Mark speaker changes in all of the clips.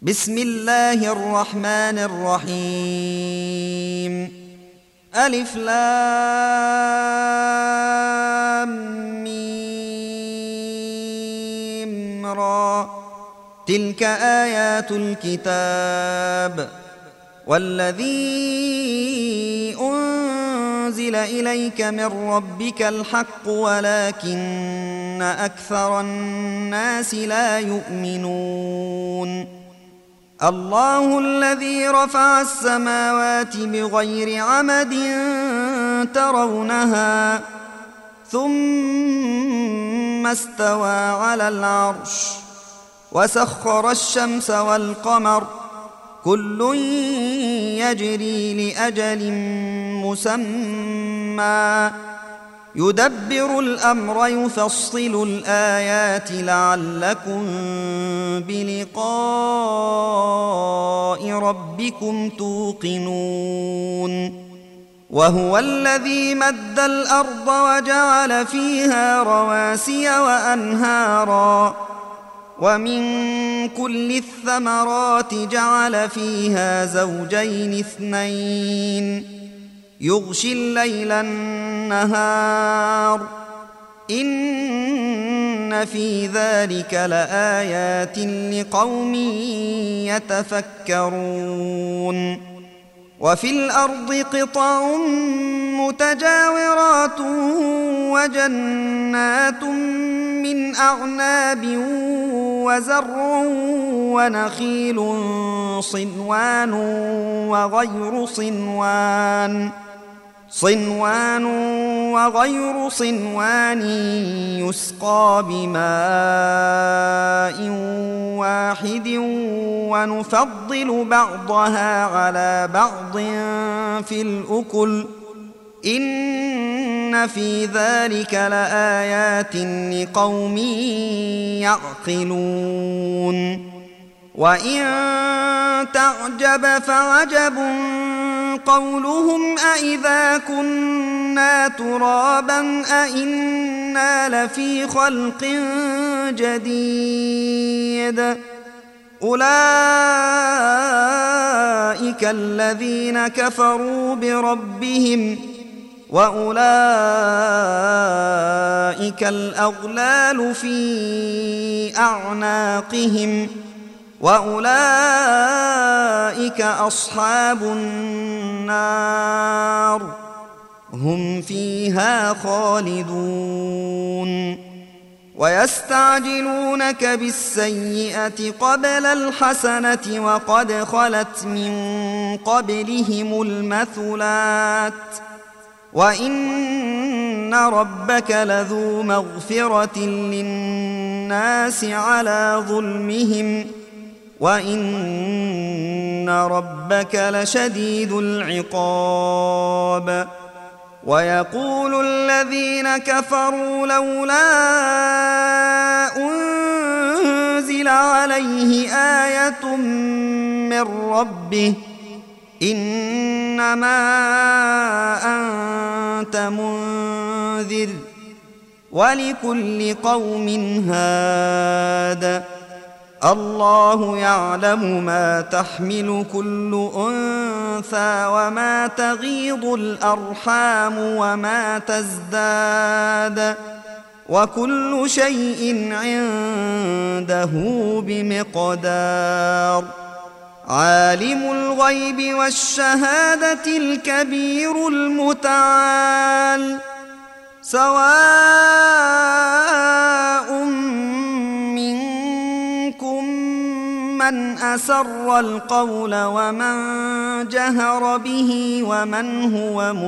Speaker 1: بسم الله الرحمن الرحيم ألف لام ميم را تلك آيات الكتاب والذي أنزل إليك من ربك الحق ولكن أكثر الناس لا يؤمنون الله الذي رفع السماوات بغير عمد ترونها ثم استوى على العرش وسخر الشمس والقمر كل يجري لأجل مسمى يدبر الأمر يفصل الآيات لعلكم بلقاء ربكم توقنون وهو الذي مد الأرض وجعل فيها رواسي وأنهارا ومن كل الثمرات جعل فيها زوجين اثنين يغشي الليل النهار إن في ذلك لآيات لقوم يتفكرون وفي الأرض قطع متجاورات وجنات من أعناب وزرع ونخيل صنوان وغير صنوان يسقى بماء واحد ونفضل بعضها على بعض في الأكل إن في ذلك لآيات لقوم يعقلون وإن تعجب فعجب قولهم أإذا كنا ترابا أإنا لفي خلق جديد أولئك الذين كفروا بربهم وأولئك الأغلال في أعناقهم وأولئك أصحاب النار هم فيها خالدون ويستعجلونك بالسيئة قبل الحسنة وقد خلت من قبلهم المثلات وإن ربك لذو مغفرة للناس على ظلمهم وإن ربك لشديد العقاب ويقول الذين كفروا لولا أنزل عليه آية من ربه إنما أنت منذر ولكل قوم هاد الله يعلم ما تحمل كل أنثى وما تغيض الأرحام وما تزداد وكل شيء عنده بمقدار عالم الغيب والشهادة الكبير المتعال سواء منكم من أسر القول ومن جهر به ومن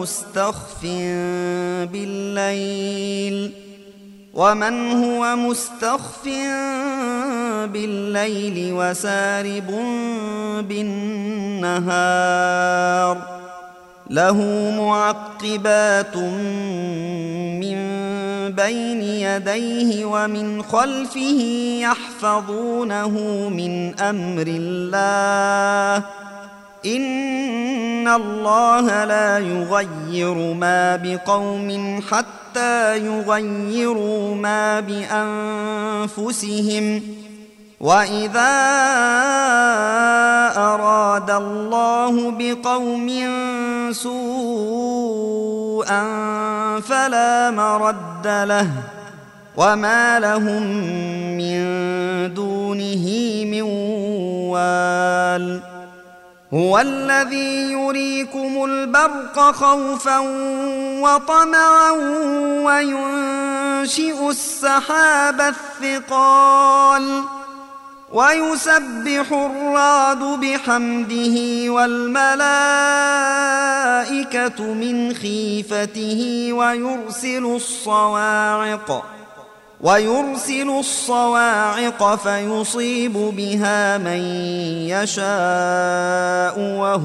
Speaker 1: هو مستخف بالليل وسارب بالنهار له معقبات من بين يديه ومن خلفه يحفظونه من أمر الله إن الله لا يغير ما بقوم حتى يغيروا ما بأنفسهم وإذا أراد الله بقوم سوءا فلا مرد له وما لهم من دونه من وال هو الذي يريكم البرق خوفا وطمعا وينشئ السحاب الثقال ويسبح الرعد بحمده والملائكة من خيفته ويرسل الصواعق فيصيب بها من يشاء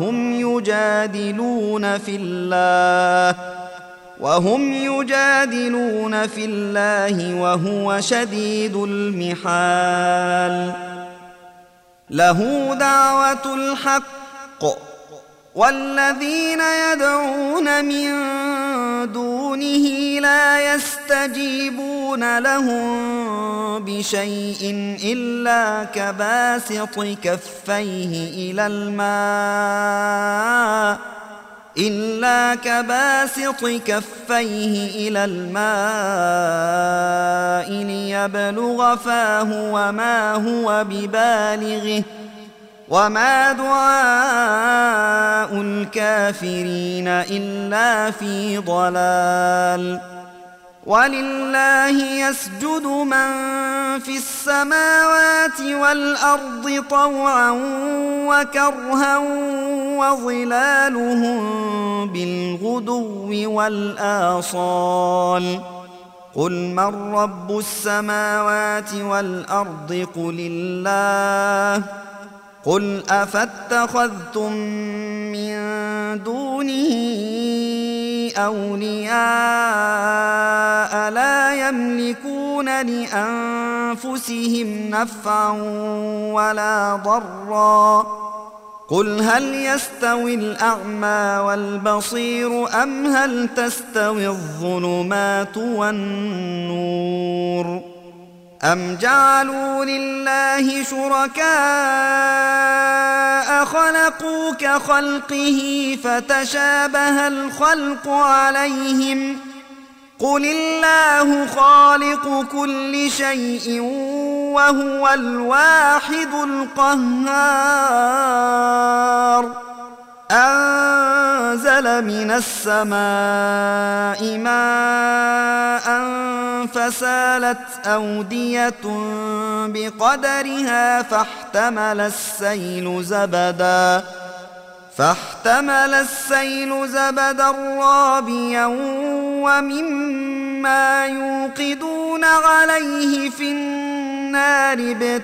Speaker 1: وهم يجادلون في الله وهو شديد المحال له دعوة الحق والذين يدعون من دونه لا يستجيبون لهم بشيء إلا كباسط كفيه إلى الماء ليبلغ فاه وما هو ببالغه وما دعاء الكافرين إلا في ضلال ولله يسجد من في السماوات والأرض طوعا وكرها وظلالهم بالغدو والآصال قل من رب السماوات والأرض قل الله قل أفاتخذتم من دونه أولياء لا يملكون لأنفسهم نفعا ولا ضرا قل هل يستوي الأعمى والبصير أم هل تستوي الظلمات والنور أم جعلوا لله شركاء خلقوا كخلقه فتشابه الخلق عليهم قل الله خالق كل شيء وهو الواحد القهار أنزل من السماء ماء فسالت أودية بقدرها فاحتمل السيل زبدا رابيا ومما يوقدون عليه في النار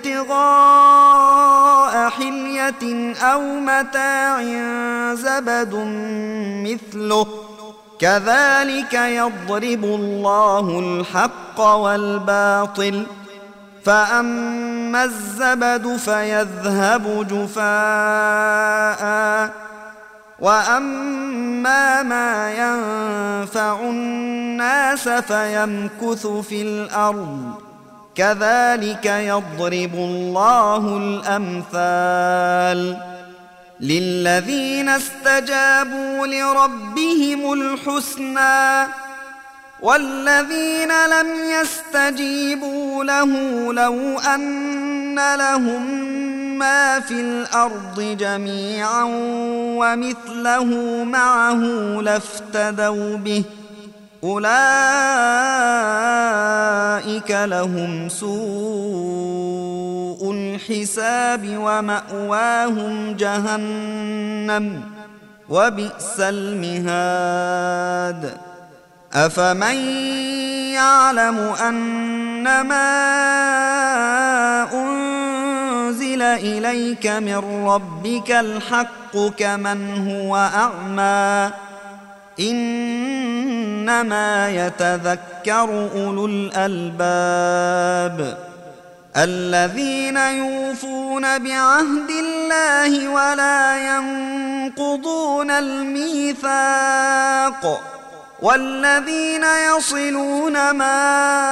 Speaker 1: ابتغاء حلية أو متاع زبد مثله كذلك يضرب الله الحق والباطل فأما الزبد فيذهب جفاء وأما ما ينفع الناس فيمكث في الأرض كذلك يضرب الله الأمثال للذين استجابوا لربهم الحسنى والذين لم يستجيبوا له لو أن لهم ما في الأرض جميعا ومثله معه لافتدوا به أولئك لهم سوء الحساب ومأواهم جهنم وبئس المهاد أفمن يعلم أنما أنزل إليك من ربك الحق كمن هو أعمى إنما يتذكر أولو الألباب الذين يوفون بعهد الله ولا ينقضون الميثاق والذين يصلون ما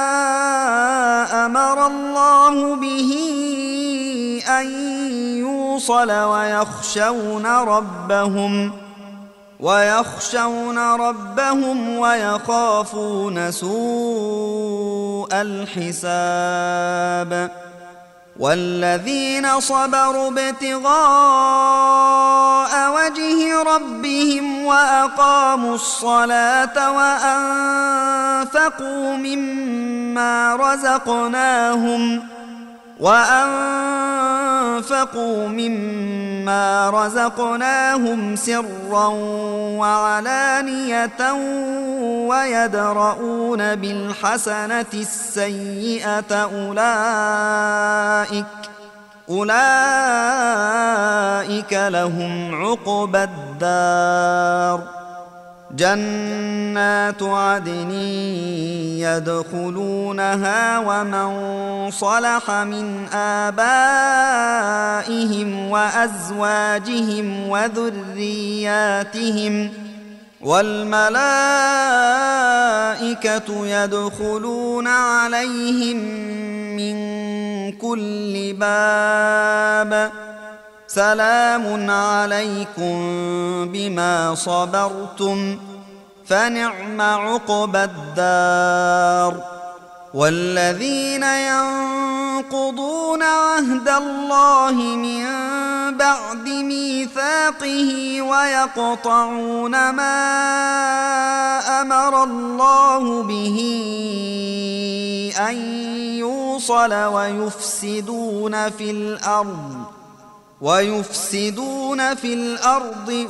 Speaker 1: أمر الله به أن يوصل ويخشون ربهم ويخافون سوء الحساب والذين صبروا ابتغاء وجه ربهم وأقاموا الصلاة وأنفقوا مما رزقناهم سرا وعلانية ويدرؤون بالحسنة السيئة أولئك لهم عقبى الدار جنات عدن يدخلونها ومن صلح من آبائهم وأزواجهم وذرياتهم والملائكة يدخلون عليهم من كل باب سلام عليكم بما صبرتم فنعم عقبى الدار والذين ينقضون عهد الله من بعد ميثاقه ويقطعون ما أمر الله به أن يوصل ويفسدون في الأرض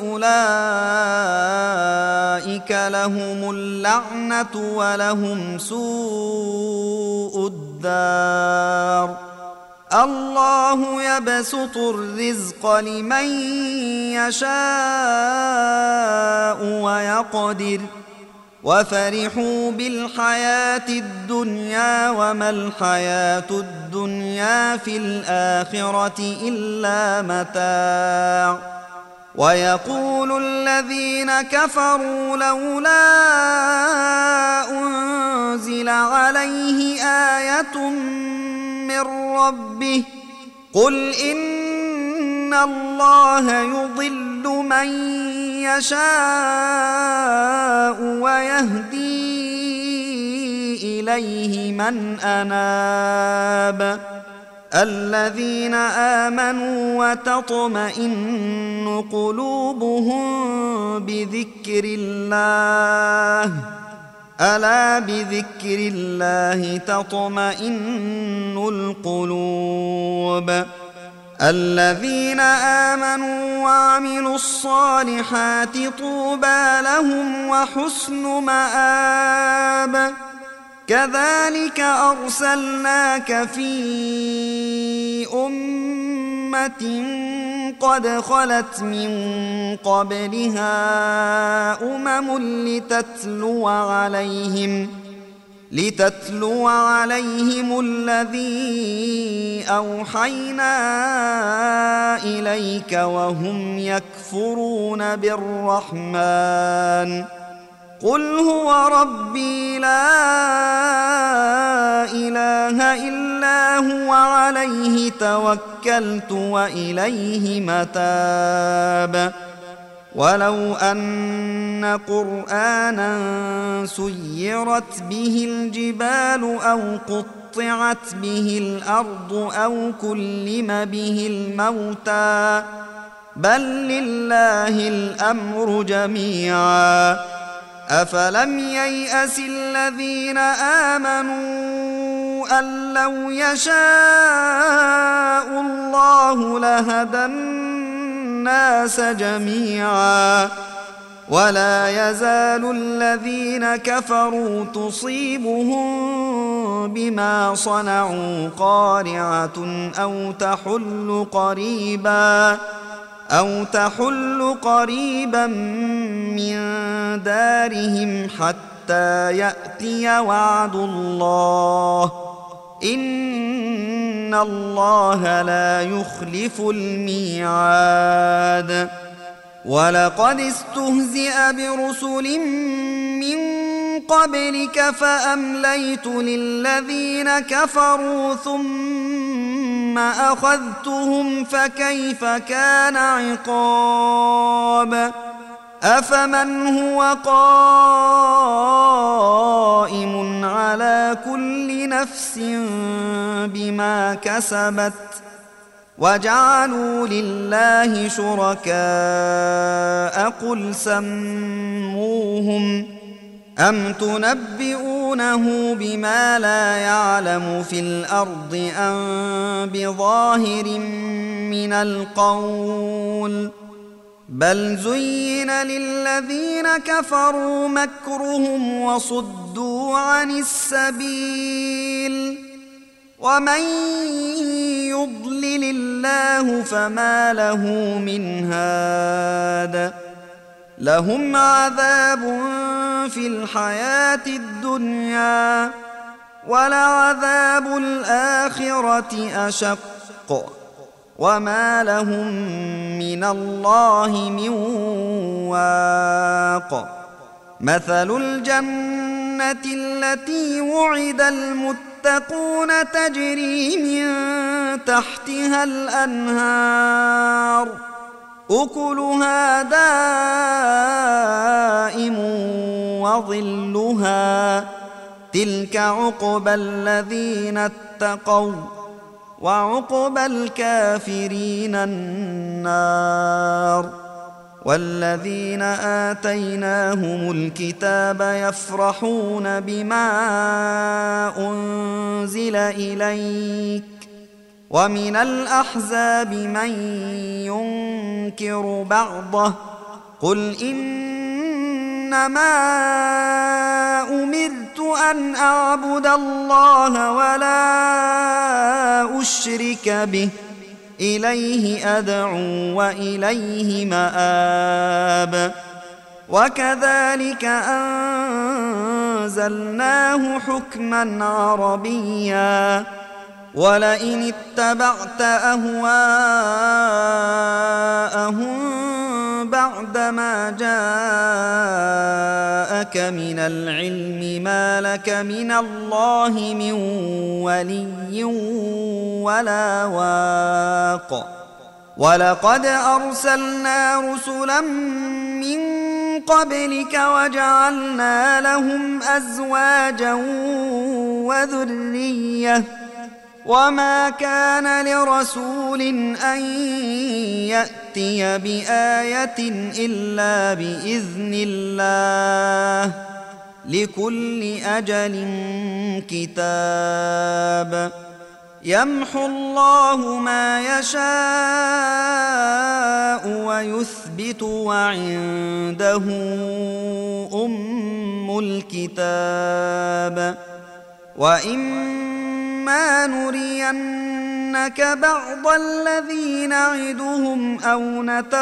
Speaker 1: أولئك لهم اللعنة ولهم سوء الدار الله يبسط الرزق لمن يشاء ويقدر وفرحوا بالحياة الدنيا وما الحياة الدنيا في الآخرة إلا متاع ويقول الذين كفروا لولا أنزل عليه آية من ربه قل إن الله يضل من يشاء ويهدي إليه من أناب الذين آمنوا وتطمئن قلوبهم بذكر الله ألا بذكر الله تطمئن القلوب الذين آمنوا وعملوا الصالحات طوبى لهم وحسن مآب كذلك أرسلناك في أمة قد خلت من قبلها لتتلو عليهم الذي أوحينا إليك وهم يكفرون بالرحمن قل هو ربي لا إله إلا هو عليه توكلت وإليه متاب ولو أن قرآنا سيرت به الجبال أو قطعت به الأرض أو كلم به الموتى بل لله الأمر جميعا أفلم ييأس الذين آمنوا أن لو يشاء الله لهدى الناس جميعا ولا يزال الذين كفروا تصيبهم بما صنعوا قارعة أو تحل قريبا من دارهم حتى يأتي وعد الله إن الله لا يخلف الميعاد ولقد استهزئ برسل من قبلك فأمليت للذين كفروا ثم أخذتهم فكيف كان عقاب أفمن هو قائم على كل نفس بما كسبت وجعلوا لله شركاء قل سموهم أم تنبئونه بما لا يعلم في الأرض أم بظاهر من القول بل زين للذين كفروا مكرهم وصدوا عن السبيل ومن يضلل الله فما له من هاد لهم عذاب في الحياة الدنيا ولعذاب الآخرة أشق وما لهم من الله من واق مثل الجنة التي وعد المتقون تجري من تحتها الأنهار أكلها دائم وظلها تلك عقبى الذين اتقوا وعقبى الكافرين النار والذين آتيناهم الكتاب يفرحون بما أنزل إليك ومن الأحزاب من ينكر بعضه قل إنما أمرت أن أعبد الله ولا أشرك به إليه أدعو وإليه مآب وكذلك أنزلناه حكما عربيا ولئن اتبعت أهواءهم بعدما جاءك من العلم ما لك من الله من ولي ولا واق ولقد أرسلنا رسلا من قبلك وجعلنا لهم أزواجا وذرية وما كان لرسول أن يأتي بآية إلا بإذن الله لكل أجل كتاب يمحو الله ما يشاء ويثبت وعنده أم الكتاب وإما نرينك بعض الذي نعدهم أو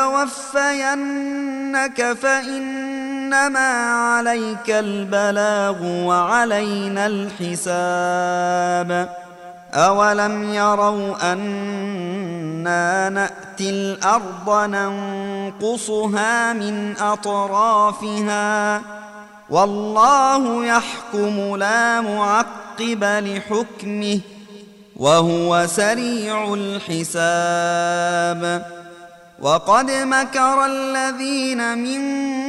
Speaker 1: نتوفينك فإنما عليك البلاغ وعلينا الحساب أولم يروا أنا نأتي الأرض ننقصها من أطرافها والله يحكم لا معقب لحكمه وهو سريع الحساب وقد مكر الذين من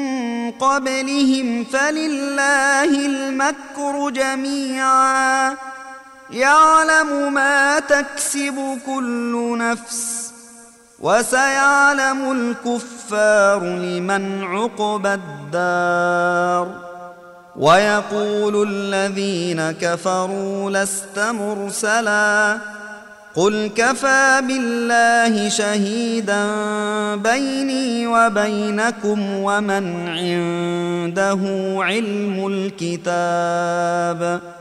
Speaker 1: قبلهم فلله المكر جميعا يعلم ما تكسب كل نفس وسيعلم الكفار لمن عقبى الدار ويقول الذين كفروا لست مرسلا قل كفى بالله شهيدا بيني وبينكم ومن عنده علم الكتاب